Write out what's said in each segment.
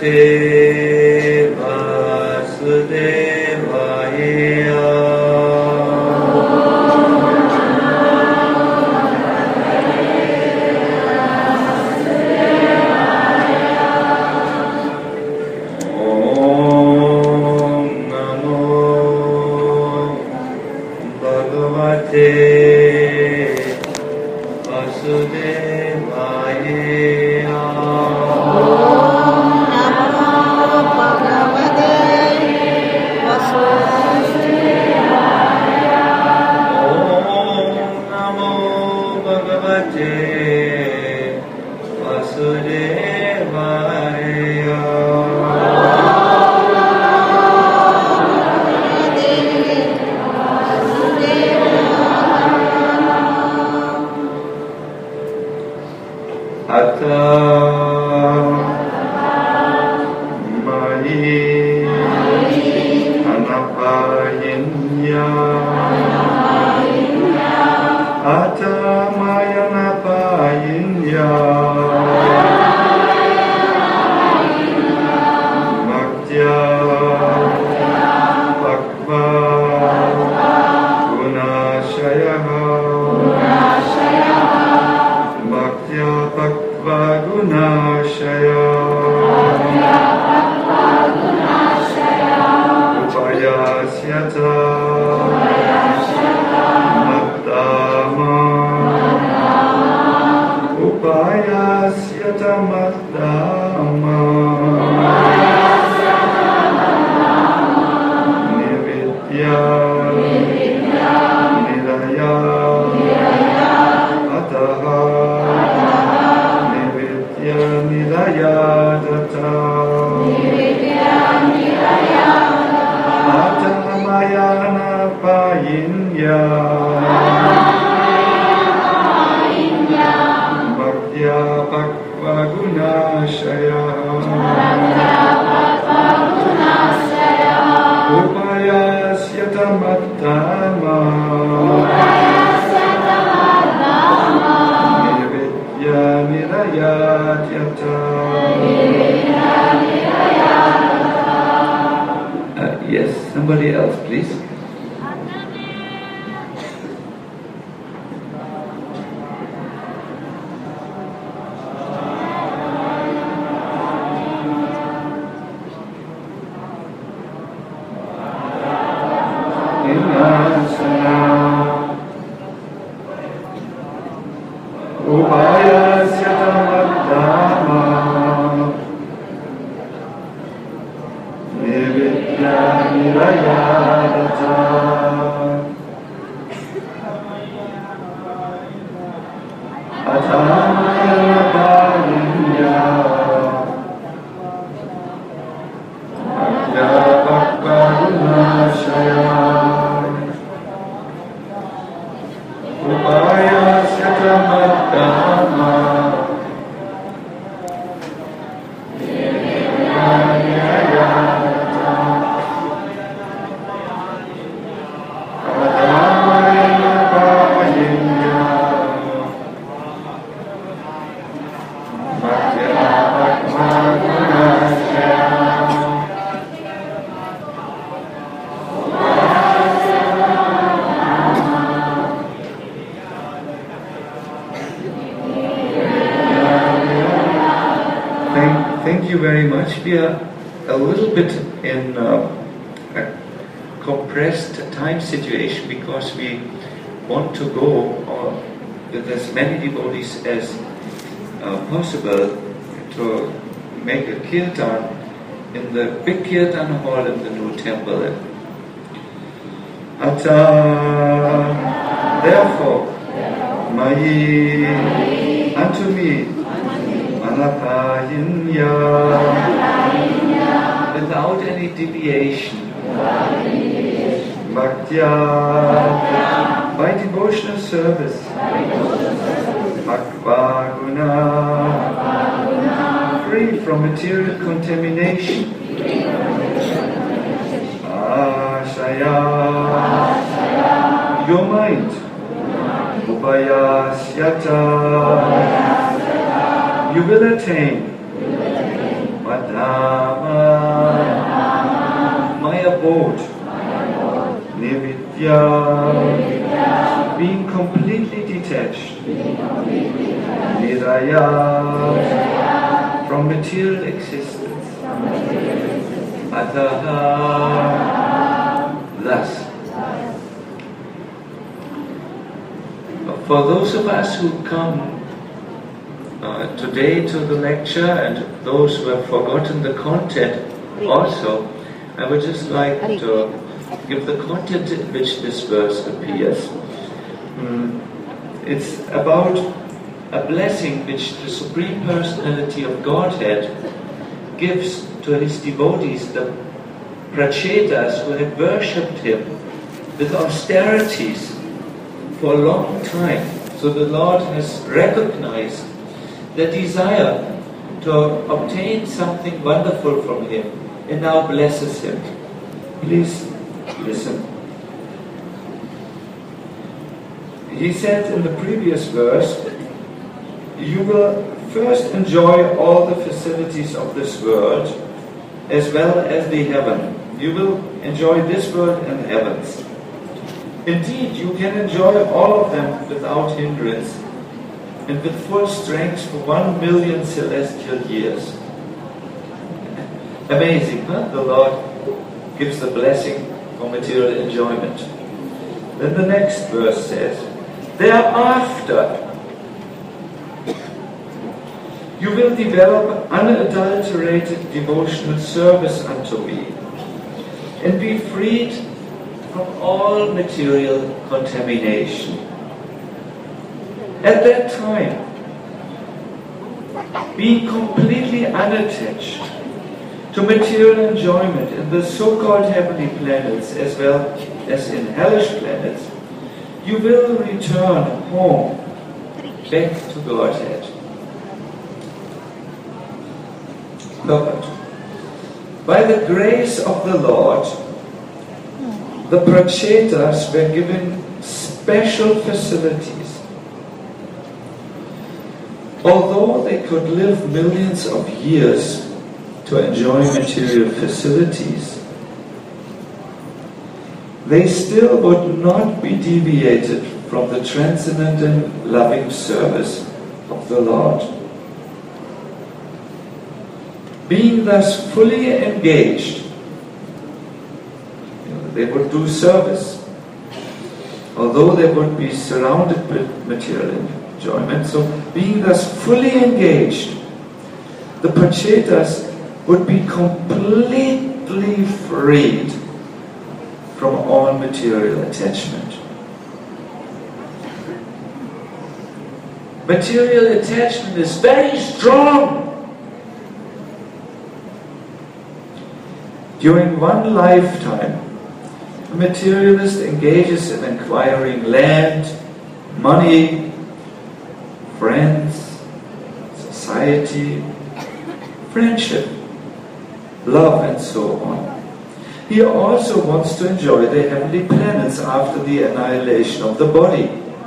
Yes, somebody else, please. Thank you very much. We are a little bit in a compressed time situation because we want to go with as many devotees as possible to make a kirtan in the big kirtan hall in the new temple. Therefore, Mayi, unto me, Anapayinya, without any deviation, Bhaktya, by devotional service, Bhakva Guna, free from material contamination, Ashaya, your mind, Upayasyata, you will attain Paradama, my abode, Nirvidya, being completely detached, Niraya, from material existence, Ataha, thus. For those of us who come today to the lecture and those who have forgotten the content also, I would just like to give the content in which this verse appears. It's about a blessing which the Supreme Personality of Godhead gives to His devotees, the Prachetas who have worshipped Him with austerities for a long time. So the Lord has recognized the desire to obtain something wonderful from Him and now blesses Him. Please listen. He said in the previous verse, you will first enjoy all the facilities of this world as well as the heaven. You will enjoy this world and the heavens. Indeed, you can enjoy all of them without hindrance and with full strength for 1 million celestial years. Amazing, huh? The Lord gives the blessing for material enjoyment. Then the next verse says, thereafter, you will develop unadulterated devotional service unto me and be freed from all material contamination. At that time, being completely unattached to material enjoyment in the so-called heavenly planets as well as in hellish planets, you will return home, back to Godhead. Lord, by the grace of the Lord, the Prachetas were given special facilities. Although they could live millions of years to enjoy material facilities, they still would not be deviated from the transcendental loving service of the Lord. Being thus fully engaged, they would do service, although they would be surrounded with material enjoyment. So, being thus fully engaged, the Prachetas would be completely freed from all material attachment. Material attachment is very strong. During one lifetime, a materialist engages in acquiring land, money, friends, society, friendship, love, and so on. He also wants to enjoy the heavenly planets after the annihilation of the body.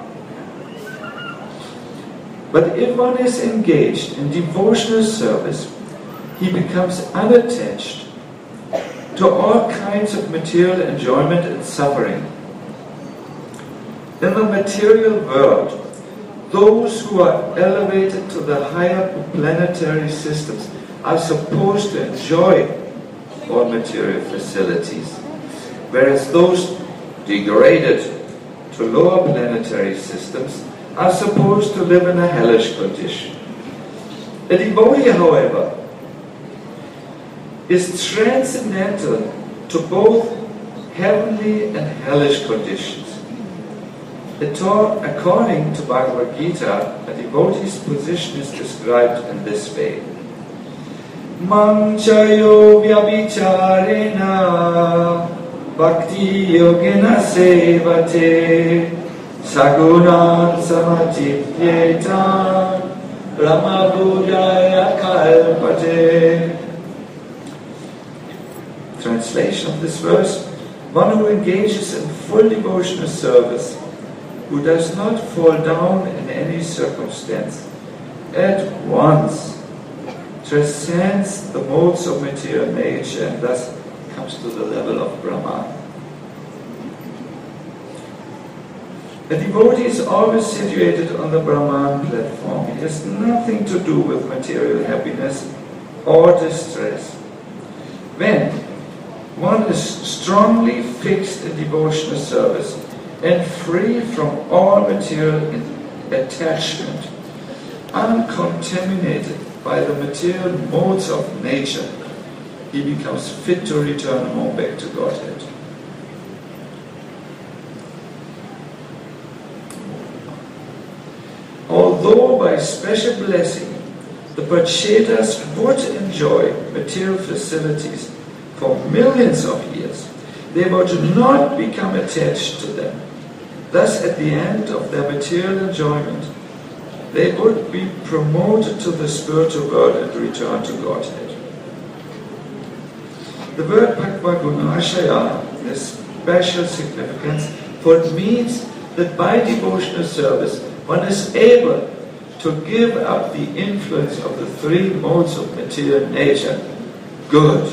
But if one is engaged in devotional service, he becomes unattached to all kinds of material enjoyment and suffering. In the material world, those who are elevated to the higher planetary systems are supposed to enjoy all material facilities, whereas those degraded to lower planetary systems are supposed to live in a hellish condition. A devotee, however, is transcendental to both heavenly and hellish conditions. According to Bhagavad Gita, a devotee's position is described in this way. Mam chayo vyabhicharena bhakti yogena sevate sagunan samajipyeta ramabhujaya kalpate. Translation of this verse: one who engages in full devotional service, who does not fall down in any circumstance, at once transcends the modes of material nature and thus comes to the level of Brahman. A devotee is always situated on the Brahman platform. It has nothing to do with material happiness or distress. When one is strongly fixed in devotional service and free from all material attachment, uncontaminated by the material modes of nature, he becomes fit to return home back to Godhead. Although by special blessing the Pachetas would enjoy material facilities for millions of years, they would not become attached to them. Thus, at the end of their material enjoyment, they would be promoted to the spiritual world and return to Godhead. The word Bhakti-gunashaya has special significance, for it means that by devotional service one is able to give up the influence of the three modes of material nature. Good.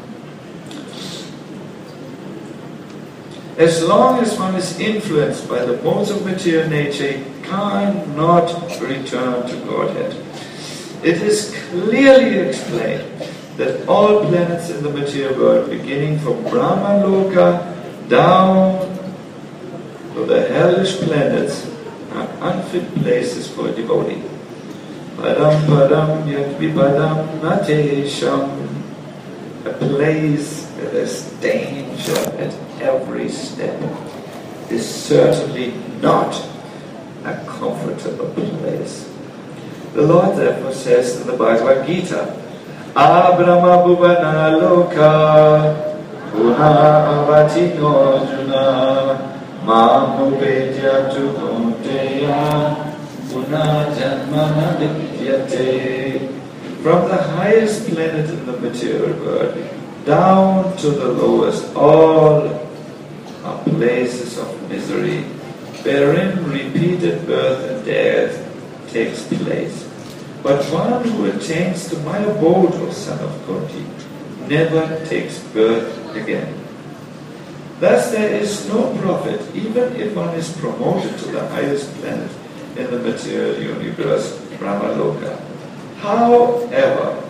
As long as one is influenced by the modes of material nature, he cannot return to Godhead. It is clearly explained that all planets in the material world, beginning from Brahmaloka down to the hellish planets, are unfit places for a devotee. Padam padam yat vipadam natesham. A place where there's danger at every step is certainly not a comfortable place. The Lord therefore says in the Bhagavad Gita, Abrahma bhuvana loka puna avatino juna Mamupedya Chukunteya Puna Janmana Vidyate. From the highest planet in the material world down to the lowest, all are places of misery, wherein repeated birth and death takes place. But one who attains to my abode, O son of Kunti, never takes birth again. Thus there is no profit, even if one is promoted to the highest planet in the material universe, Brahmaloka. However,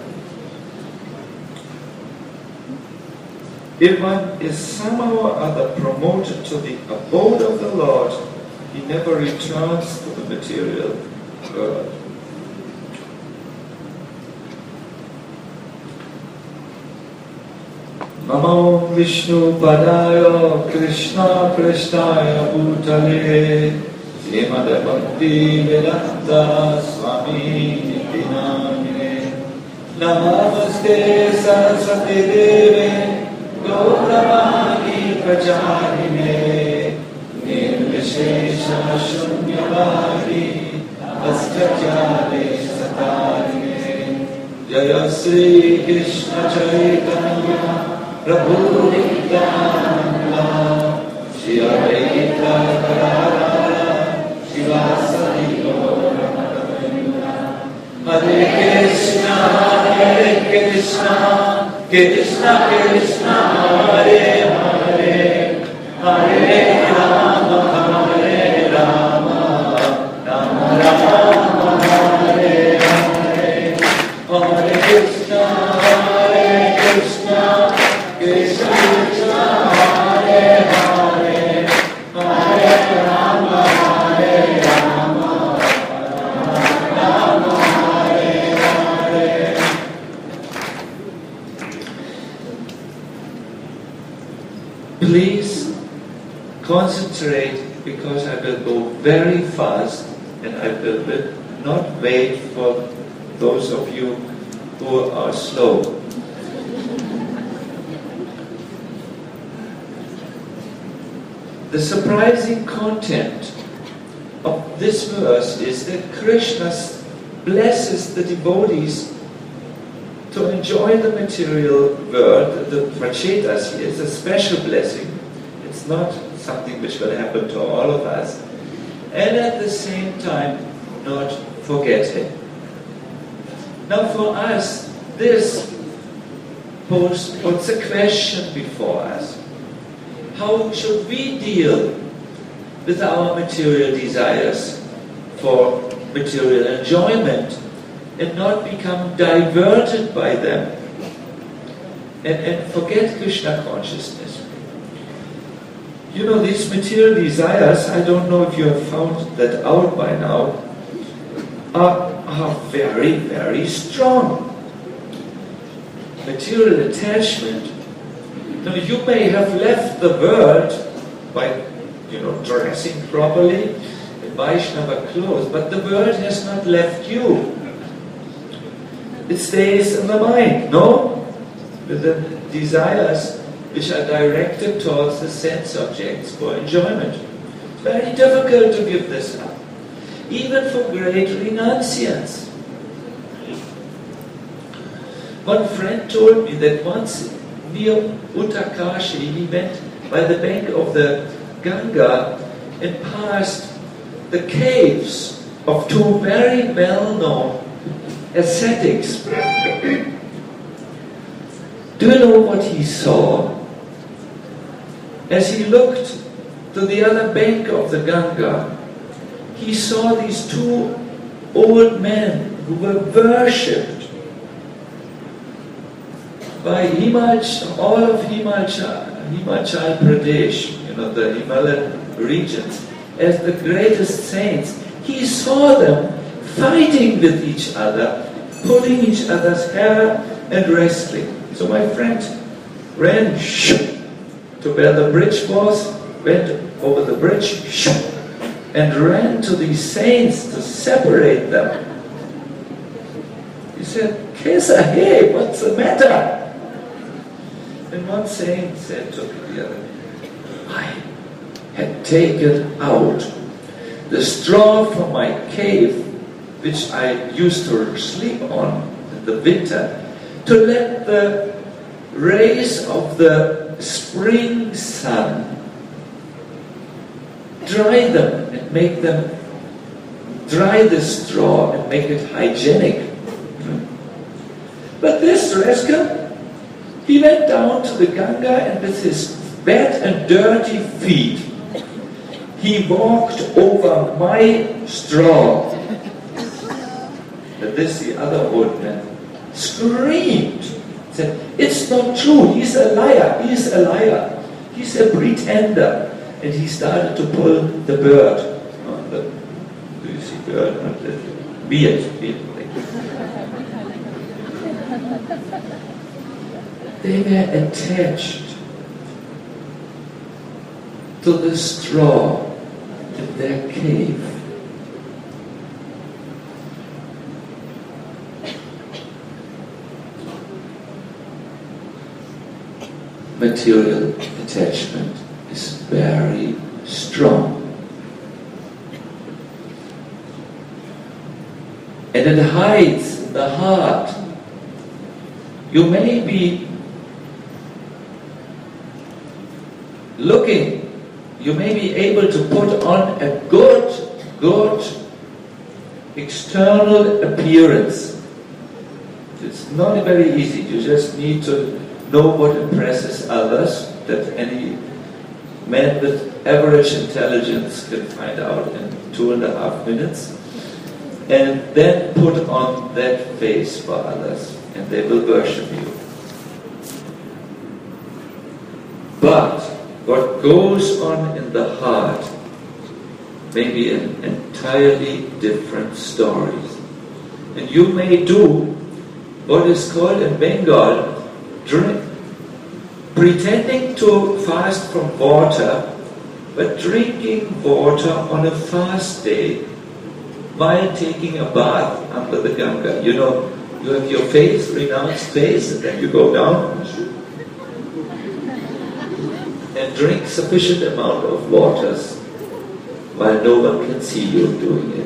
if one is somehow or other promoted to the abode of the Lord, he never returns to the material world. Namo Vishnu Padaya Krishna Prasthaya Bhutale Srimad Bhakti Vedanta Swami Nityanamine Namaste Saraswati Deve Gauravani Pracharine Nirvishesha Shunyavadi Astatyale Satarine Jaya Sri Krishna Chaitanya Prabhu Nityananda Shri Advaita Gadadhara Shivasari Gaura Hare Krishna Krishna Krishna Hare Hare Hare Rama Hare Rama Rama Rama Hare Hare Hare Krishna Krishna Krishna Hare Hare Hare Rama Hare Rama Rama Hare Hare. Please concentrate, because I will go very fast and I will not wait for those of you who are slow. The surprising content of this verse is that Krishna blesses the devotees to enjoy the material world. The Prachetas here is a special blessing. It's not something which will happen to all of us. And at the same time, not forget Him. Now for us, this puts a question before us. How should we deal with our material desires for material enjoyment and not become diverted by them and forget Krishna consciousness? You know, these material desires, I don't know if you have found that out by now, are very, very strong. Material attachment. Now, you may have left the world by, dressing properly in Vaishnava clothes, but the world has not left you. It stays in the mind, no? With the desires which are directed towards the sense objects for enjoyment. It's very difficult to give this up, even for great renunciants. One friend told me that once near Uttarkashi, he went by the bank of the Ganga and passed the caves of two very well-known ascetics. Do you know what he saw? As he looked to the other bank of the Ganga, he saw these two old men who were worshipped by all of Himachal Pradesh, the Himalayan regions, as the greatest saints. He saw them fighting with each other, pulling each other's hair and wrestling. So my friend ran to where the bridge was, went over the bridge and ran to these saints to separate them. He said, "Kesa, hey, what's the matter?" And one saint said to the other, "I had taken out the straw from my cave, which I used to sleep on in the winter, to let the rays of the spring sun dry them and make them dry the straw and make it hygienic. But this rascal, he went down to the Ganga and with his wet and dirty feet, he walked over my straw." But this, the other old man, screamed, said, "It's not true, he's a liar, he's a liar, he's a pretender." And he started to pull the bird. Do you see bird? Not the beard. They were attached to the straw in their cave. Material attachment is very strong. And it hides in the heart. You may be looking, you may be able to put on a good external appearance. It's not very easy. You just need to know what impresses others, that any man with average intelligence can find out in 2.5 minutes, and then put on that face for others, and they will worship you. But what goes on in the heart may be an entirely different story. And you may do what is called in Bengal pretending to fast from water, but drinking water on a fast day while taking a bath under the Ganga. You have your face, renounced face, and then you go down and drink sufficient amount of waters while no one can see you doing it.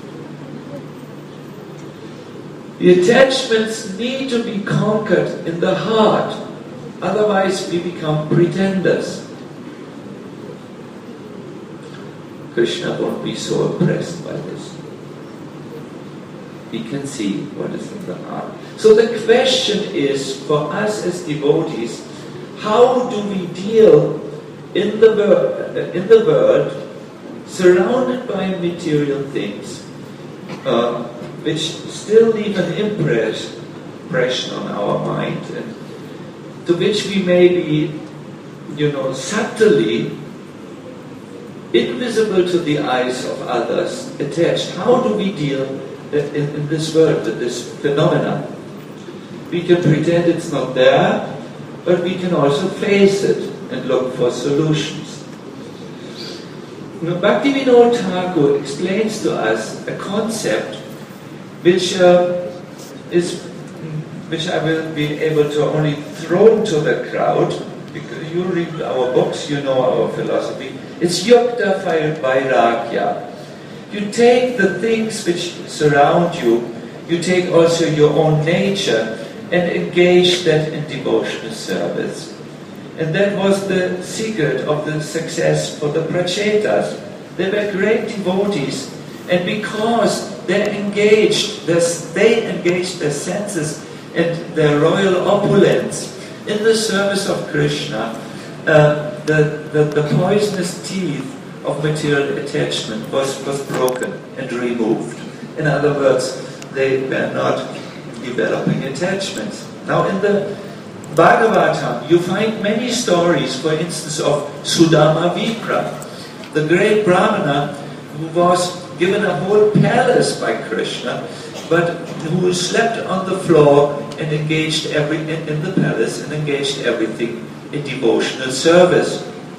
The attachments need to be conquered in the heart, otherwise we become pretenders. Krishna won't be so impressed by this. we can see what is in the heart. So the question is, for us as devotees, how do we deal in the world surrounded by material things, which still leave an impression on our mind, and to which we may be, subtly, invisible to the eyes of others, attached. How do we deal in this world with this phenomenon? We can pretend it's not there, but we can also face it and look for solutions. Bhaktivinoda Thakur explains to us a concept which I will be able to only throw to the crowd, because you read our books, you know our philosophy. It's Yukta Vairagya. You take the things which surround you, you take also your own nature and engage that in devotional service. And that was the secret of the success for the Prachetas. They were great devotees, and because they engaged their senses and their royal opulence in the service of Krishna, the poisonous teeth of material attachment was broken and removed. In other words, they were not developing attachments. Now in the Bhagavatam, you find many stories, for instance, of Sudama Vipra, the great Brahmana who was given a whole palace by Krishna, but who slept on the floor and engaged in the palace and engaged everything in devotional service.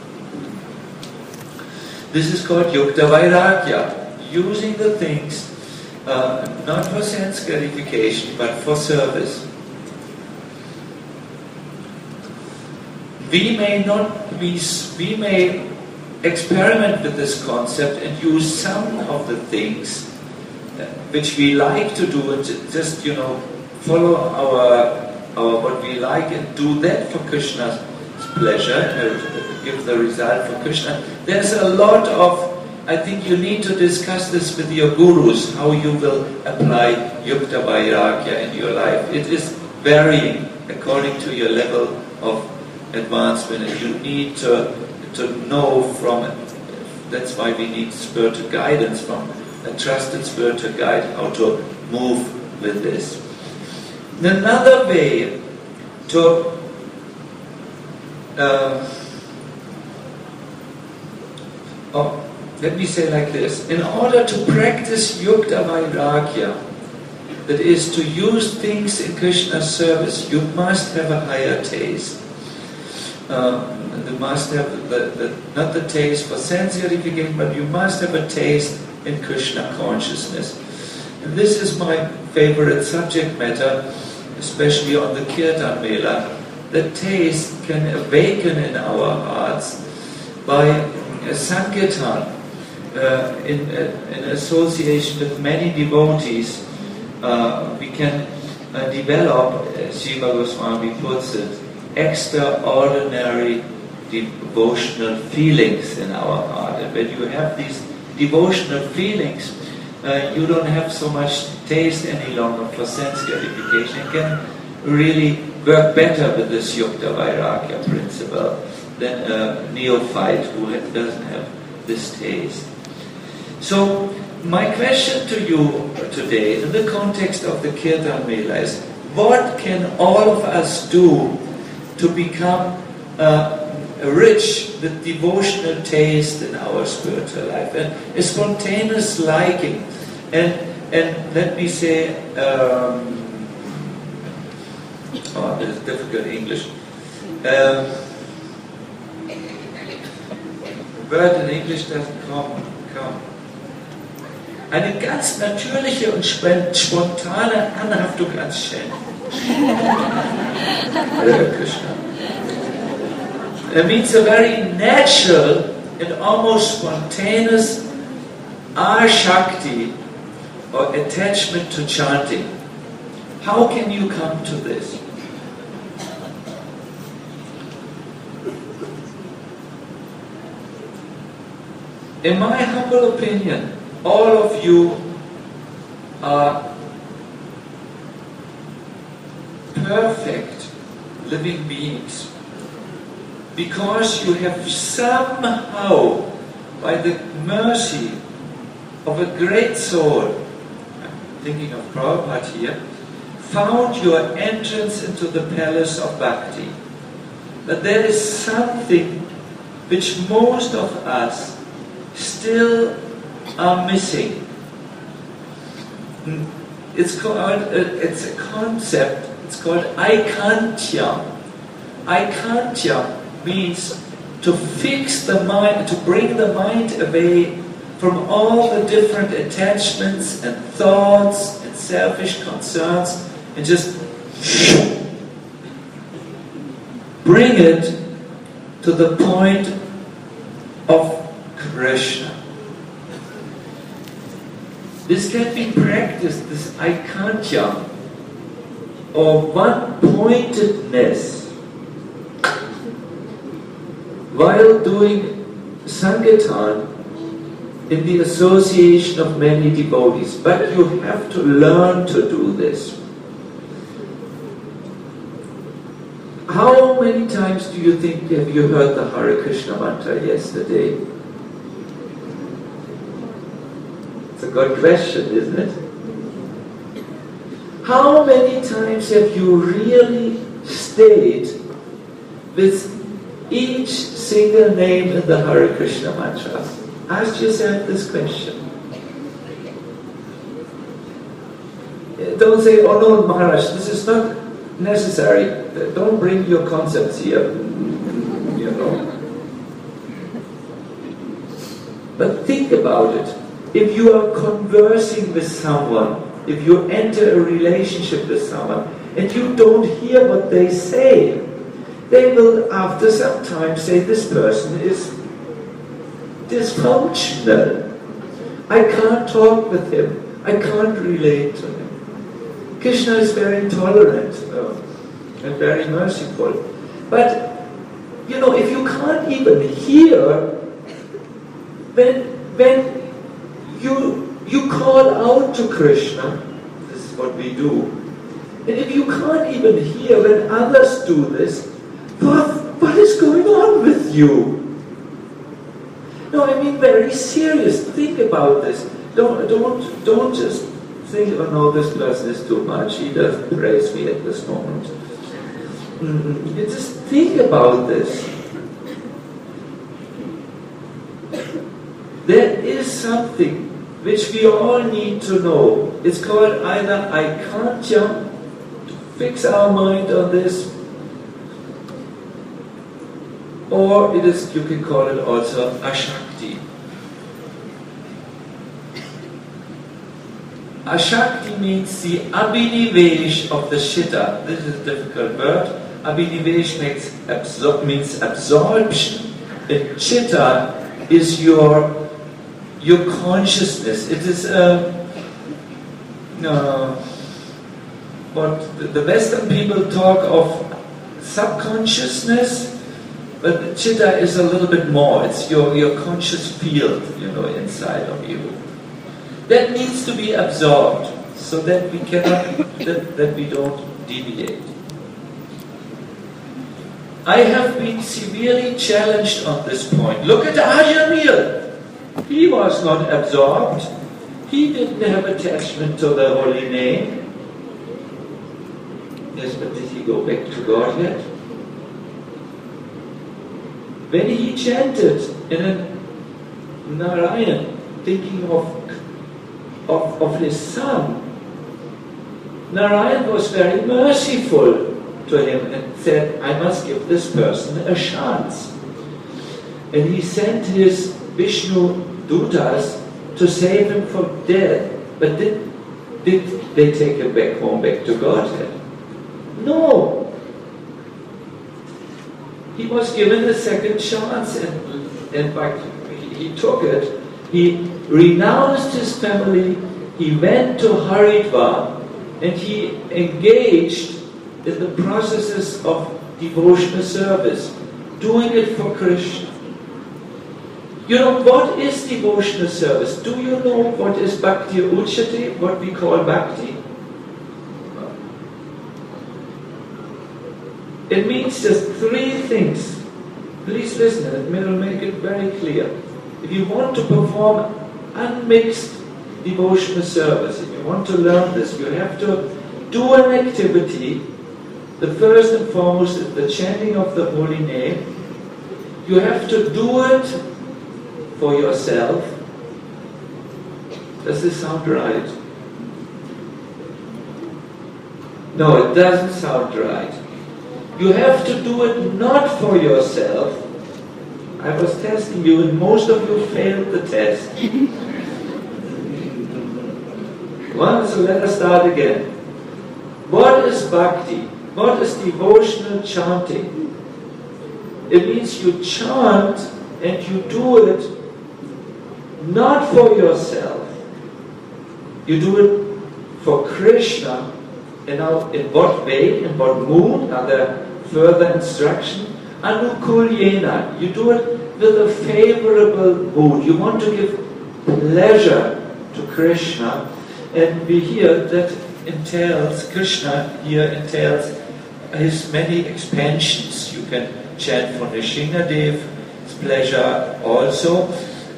This is called Yukta Vairagya, using the things not for sense gratification but for service. We may experiment with this concept and use some of the things which we like to do and just follow our what we like and do that for Krishna's pleasure and give the result for Krishna. There's a lot of, I think you need to discuss this with your gurus, how you will apply Yukta Vairagya in your life. It is varying according to your level of advancement, and you need to know from it. That's why we need spiritual guidance from a trusted spiritual guide, how to move with this. Another way to let me say like this: in order to practice Yukta Vairagya, that is to use things in Krishna's service, you must have a higher taste. You must have not the taste for sense gratification, but you must have a taste in Krishna consciousness. And this is my favorite subject matter, especially on the Kirtan Mela. The taste can awaken in our hearts by a Sankirtan, in association with many devotees. We can develop, as Jiva Goswami puts it, extraordinary devotional feelings in our heart. And when you have these devotional feelings, you don't have so much taste any longer for sense gratification. You can really work better with this Yukta Vairagya principle than a neophyte who doesn't have this taste. So, my question to you today, in the context of the Kirtan Mela, is what can all of us do to become rich with devotional taste in our spiritual life and a spontaneous liking, and let me say, this is difficult English. Word in English doesn't come. Eine ganz natürliche und spontane Anhaftung ans Shen. Krishna. It means a very natural and almost spontaneous ashakti, or attachment to chanting. How can you come to this? In my humble opinion, all of you are living beings. Because you have somehow, by the mercy of a great soul, I'm thinking of Prabhupada here, found your entrance into the palace of bhakti. But there is something which most of us still are missing. It's a concept, it's called aikantya. Aikantya means to fix the mind, to bring the mind away from all the different attachments and thoughts and selfish concerns, and just bring it to the point of Krishna. This can be practiced, this aikantya, or one-pointedness, while doing Sankirtan in the association of many devotees. But you have to learn to do this. How many times do you think have you heard the Hare Krishna mantra yesterday? It's a good question, isn't it? How many times have you really stayed with each single name in the Hare Krishna mantra? Ask yourself this question. Don't say, oh no, Maharaj, this is not necessary. Don't bring your concepts here. You know. But think about it. If you are conversing with someone, if you enter a relationship with someone, and you don't hear what they say, they will after some time say, this person is dysfunctional. I can't talk with him. I can't relate to him. Krishna is very tolerant and very merciful. But, you know, if you can't even hear, when you call out to Krishna, this is what we do, and if you can't even hear when others do this, what is going on with you? No, I mean very serious. Think about this. Don't just think, oh no, this person is too much. He doesn't praise me at this moment. You just think about this. There is something which we all need to know. It's called either aikantya, to fix our mind on this, or it is, you can call it also ashakti. Ashakti means the abhinivesh of the chitta. This is a difficult word. Abhinivesh means absorption. And chitta is your consciousness. It is what the Western people talk of subconsciousness, but the chitta is a little bit more. It's your conscious field, you know, inside of you. That needs to be absorbed so that we cannot, that we don't deviate. I have been severely challenged on this point. Look at Ajamil. He was not absorbed. He didn't have attachment to the holy name. Yes, but did he go back to God yet? When he chanted in a Narayan, thinking of his son, Narayan was very merciful to him and said, I must give this person a chance. And he sent his Vishnu Dutas to save him from death. But did they take him back home, back to Godhead? No. He was given a second chance, and in fact, he took it. He renounced his family, he went to Haridwar, and he engaged in the processes of devotional service, doing it for Krishna. You know, what is devotional service? Do you know what is Bhakti Uchyate, what we call Bhakti? It means just three things. Please listen, it will make it very clear. If you want to perform unmixed devotional service, if you want to learn this, you have to do an activity. The first and foremost is the chanting of the holy name. You have to do it for yourself. Does this sound right? No, it doesn't sound right. You have to do it not for yourself. I was testing you and most of you failed the test. So let us start again. What is bhakti? What is devotional chanting? It means you chant and you do it not for yourself. You do it for Krishna. And now, in what way, in what mood, are there further instruction? Anukulyena. You do it with a favorable mood. You want to give pleasure to Krishna. And we hear that entails, Krishna here entails his many expansions. You can chant for Nrsingadev's pleasure also.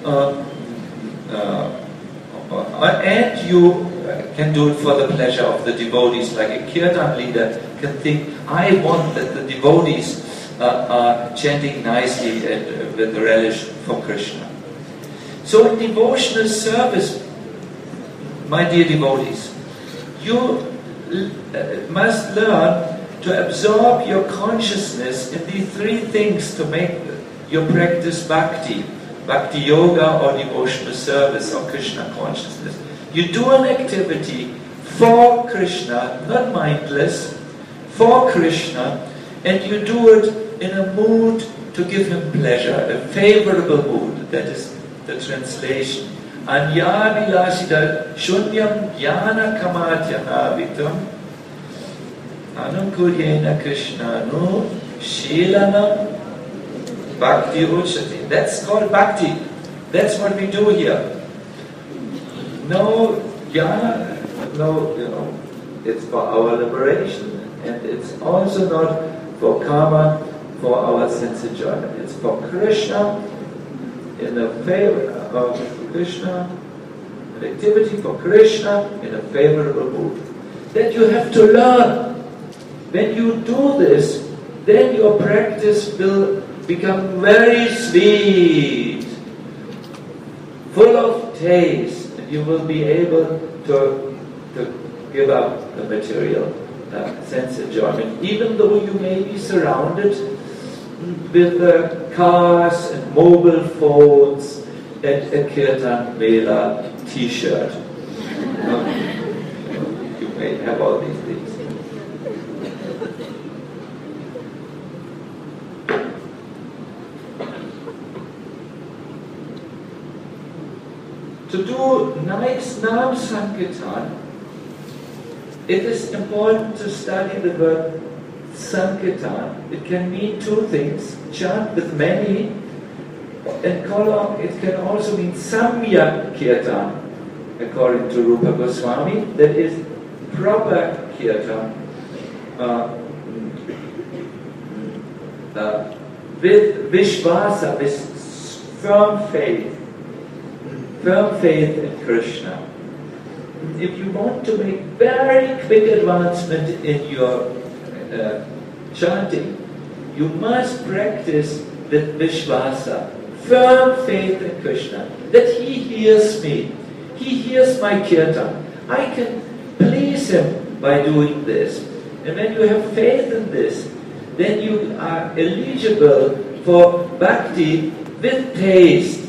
And you can do it for the pleasure of the devotees. Like a kirtan leader can think, I want that the devotees are chanting nicely and with relish for Krishna. So in devotional service, my dear devotees, you must learn to absorb your consciousness in these three things to make your practice bhakti. Bhakti yoga or devotional service or Krishna consciousness. You do an activity for Krishna, not mindless, for Krishna, and you do it in a mood to give him pleasure, a favorable mood. That is the translation. Anya vilasida shunyam jnana kamatyana vitam anukuryena Krishna no shilanam bhakti uchati. That's called bhakti. That's what we do here. No jnana, it's for our liberation, and it's also not for karma, for our sense enjoyment. It's for Krishna, in the favor of Krishna, an activity for Krishna in a favorable mood. That you have to learn. When you do this, then your practice will become very sweet, full of taste, and you will be able to give up the material sense enjoyment, even though you may be surrounded with cars and mobile phones and a Kirtan Mela t-shirt. You may have all these things. To do nice Nam Sankirtan, it is important to study the word Sankirtan. It can mean two things: chant with many, and it can also mean Samyak Kirtan, according to Rupa Goswami. That is proper Kirtan, with Vishvasa, with firm faith in Krishna. If you want to make very quick advancement in your chanting, you must practice with Vishvasa, firm faith in Krishna, that he hears me, he hears my kirtan. I can please him by doing this. And when you have faith in this, then you are eligible for bhakti with taste.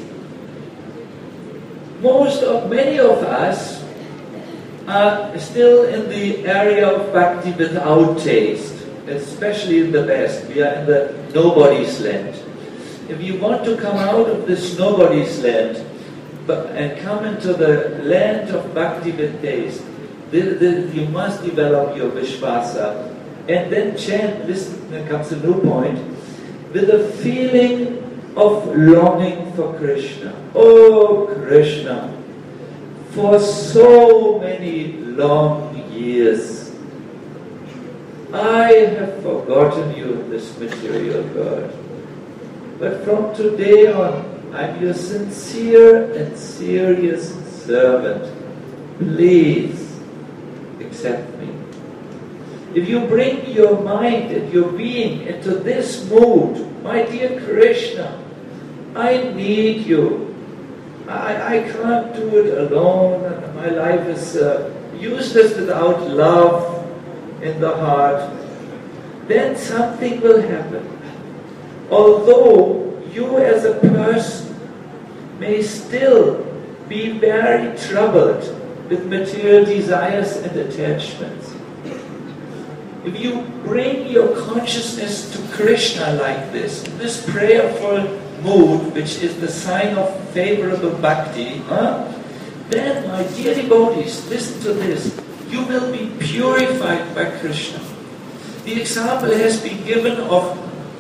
Many of us are still in the area of bhakti without taste, especially in the West. We are in the nobody's land. If you want to come out of this nobody's land and come into the land of bhakti with taste, you must develop your Vishvasa and then chant. Listen, there comes a new point, with a feeling of longing for Krishna. Oh Krishna, for so many long years I have forgotten you in this material world. But from today on, I'm your sincere and serious servant. Please accept me. If you bring your mind and your being into this mood, my dear Krishna, I need you. I can't do it alone, and my life is useless without love in the heart. Then something will happen. Although you as a person may still be very troubled with material desires and attachments, if you bring your consciousness to Krishna like this prayerful mood, which is the sign of favorable bhakti, then, my dear devotees, listen to this, you will be purified by Krishna. The example has been given of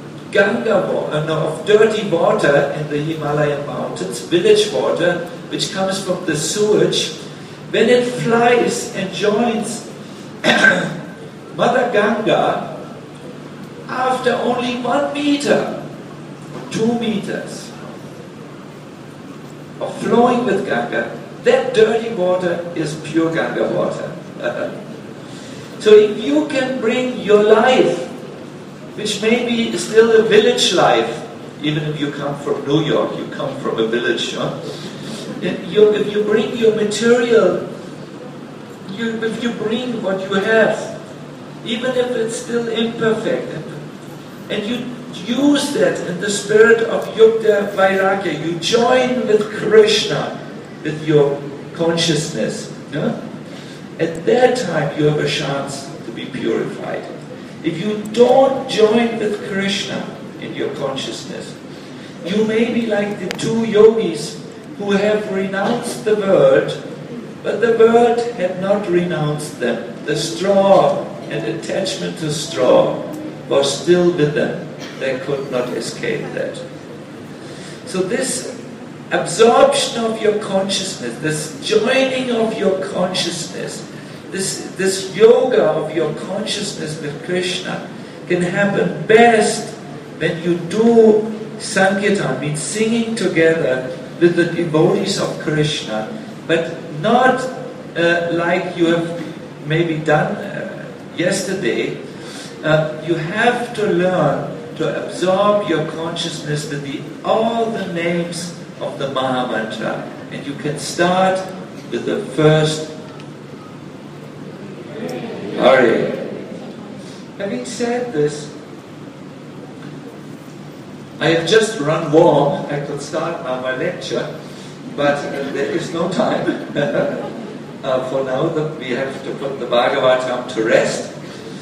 of dirty water in the Himalayan mountains, village water, which comes from the sewage. When it flies and joins Mother Ganga, after only 1 meter, 2 meters of flowing with Ganga, that dirty water is pure Ganga water. So if you can bring your life, which may be still a village life, even if you come from New York, you come from a village, if you bring your material, if you bring what you have, even if it's still imperfect, and you use that in the spirit of Yukta Vairagya, you join with Krishna, with your consciousness, at that time you have a chance to be purified. If you don't join with Krishna in your consciousness, you may be like the 2 yogis who have renounced the world, but the world had not renounced them. The straw and attachment to straw was still with them. They could not escape that. So this absorption of your consciousness, this joining of your consciousness, this yoga of your consciousness with Krishna can happen best when you do Sankirtan, means singing together with the devotees of Krishna, but not like you have maybe done yesterday. You have to learn to absorb your consciousness with all the names of the Maha Mantra, and you can start with the first Hare. Having said this, I have just run warm. I could start now my lecture, but there is no time. For now, we have to put the Bhagavatam to rest.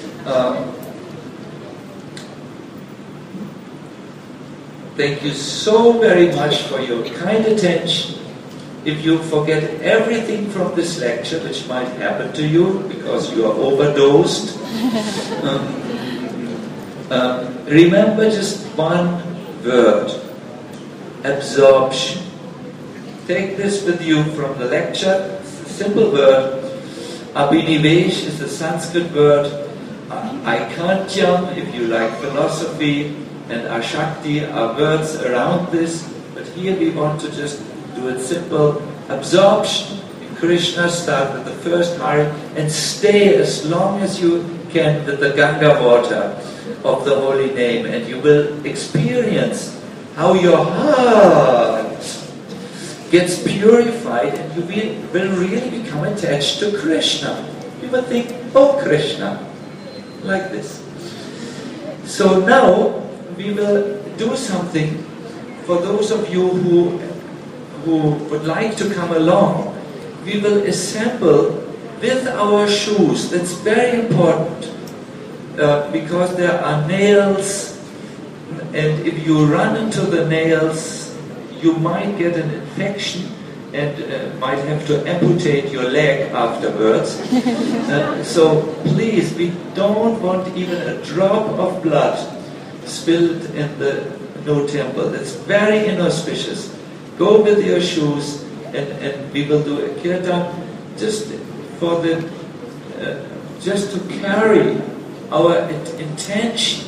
Thank you so very much for your kind attention. If you forget everything from this lecture, which might happen to you because you are overdosed, remember just one word: absorption. Take this with you from the lecture. It's a simple word. Abhinivesh is the Sanskrit word. Aikantyam, if you like philosophy, and Ashakti are words around this. But here we want to just do it simple. Absorption in Krishna, start with the first Hare and stay as long as you can with the Ganga water of the holy name, and you will experience how your heart gets purified and you will really become attached to Krishna. You will think, oh Krishna, like this. So now we will do something for those of you who would like to come along. We will assemble with our shoes. That's very important because there are nails, and if you run into the nails, you might get an infection and might have to amputate your leg afterwards. So please, we don't want even a drop of blood spilled in the no temple. That's very inauspicious. Go with your shoes, and we will do a kirtan just for just to carry our intention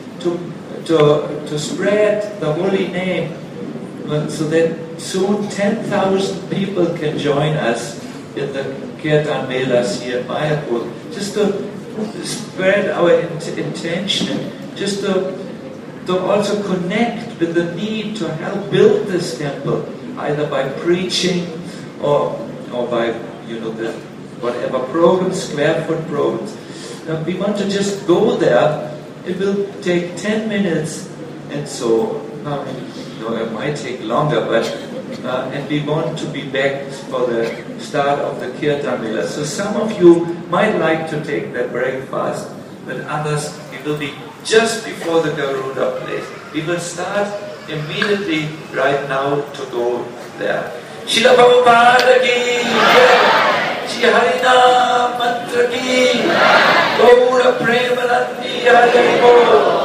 to spread the holy name, so that soon 10,000 people can join us in the Kirtan Melas here in Mayapur. Just to spread our intention, just to also connect with the need to help build this temple, either by preaching or by the whatever programs, square foot programs. We want to just go there. It will take 10 minutes, and so it might take longer, but and we want to be back for the start of the Kirtan Mela. So some of you might like to take that breakfast, but others, we will be just before the Garuda place. We will start immediately right now to go there. Srila Prabhupada ki jai, Shri Harinam Mantra ki, Gaura Premanandi Hari Bol.